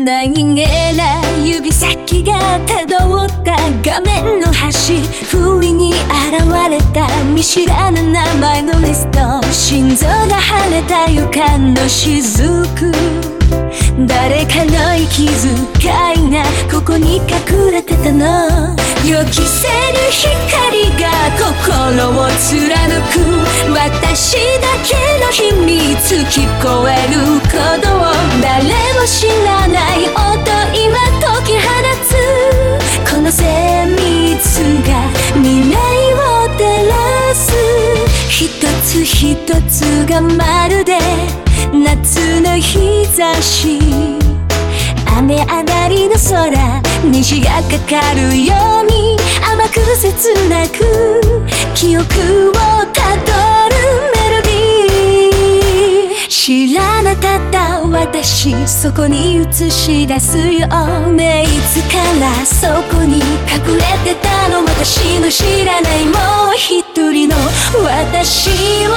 何気ない指先がたどった画面の端、不意に現れた見知らぬ名前のリスト、心臓が跳ねた予感の雫、誰かの息遣いがここに隠れてたの。予期せぬ光が心を貫く、私だけの秘密聞こえる鼓動、誰も知らない音今解き放つ、この精密が未来を照らす。一つ一つがまるで夏の日差し、雨上がりの空、虹がかかるように甘く切なく記憶をたどるメロディー。知らなかった私、そこに映し出すよね。いつからそこに隠れてたの、私の知らないもう一人の私を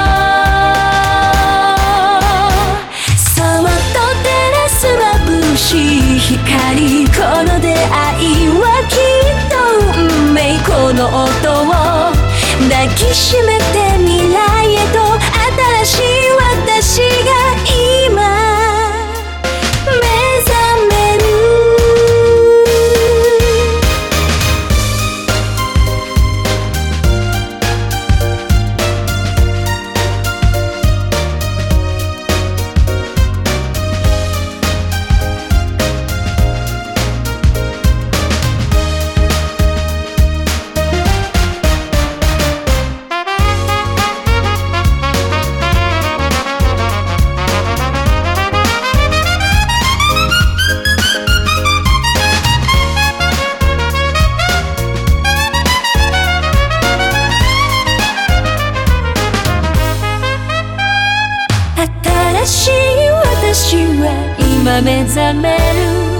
そっと照らす眩しい光、この出会いはきっと運命、この音を抱きしめて未来へと、新しい私が今目覚める。新しい私は今目覚める。